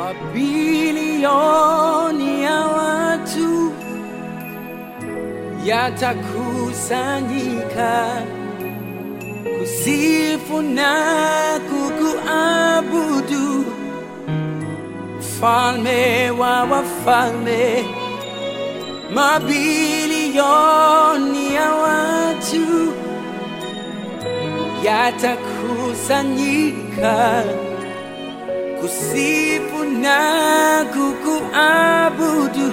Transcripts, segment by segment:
Mabilioni ya watu yatakusanyika kusifu na kukuabudu, Mfalme wa wafalme. Mabilioni ya watu yatakusanyika kusifu na kukuabudu,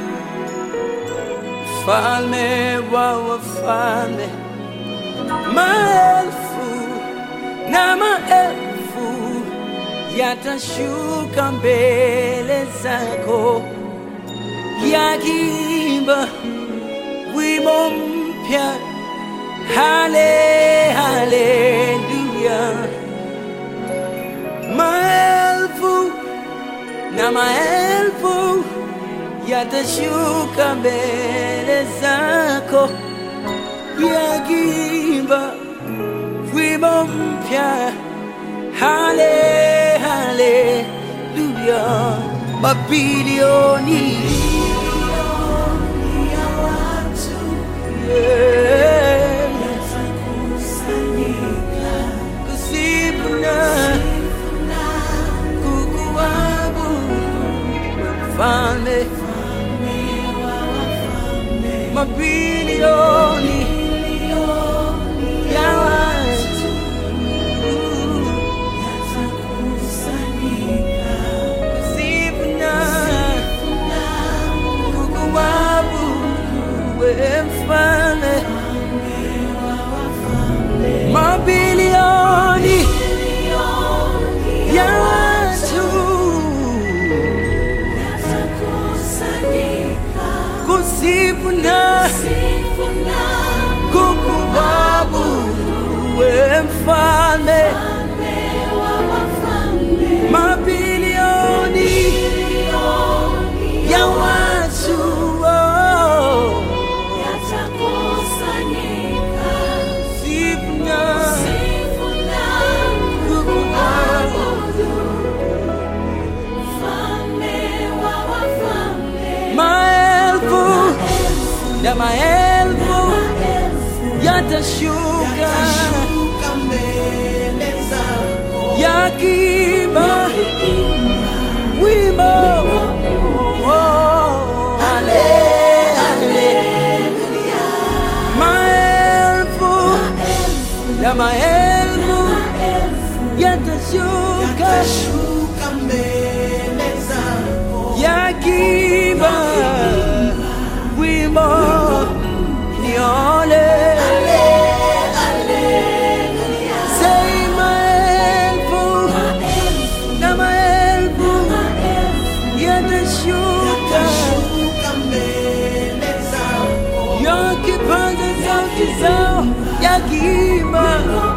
Mfalme wa wafalme. Maelfu na maelfu yatashuka mbele zako, yakiimba wimbo mpya, haleluya. Maelfu na maelfu yatashuka mbele zako, yakiimba wimbo mpya, haleluya. Mabilioni ya watu yatakusanyika kusifu na kukuabudu, Mfalme wa wafalme. Mabilioni ya watu yatakusanyika kusifu na kukuabudu, Mfalme wa wafalme. Mabilioni ya watu yatakusanyika kusifu na kukuabudu, Mfalme wa wafalme. Mabilioni ya watu yatakusanyika kusifu na kukuabudu, Mfalme wa wafalme. Maelfu na maelfu yatashuka mbele zako, yakiimba wimbo, haleluya. Maelfu na maelfu yatashuka mbele zako, yakiimba wimbo, yakipaza sauti zao, yakiimba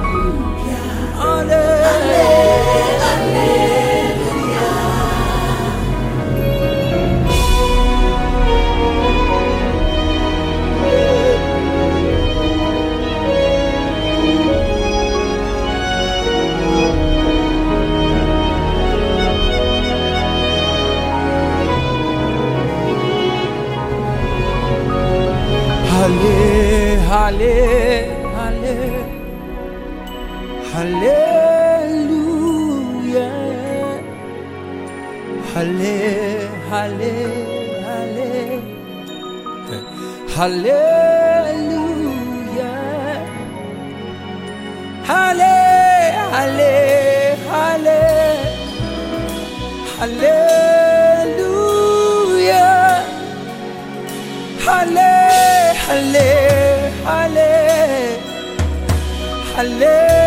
haleluya, haleluya, haleluya.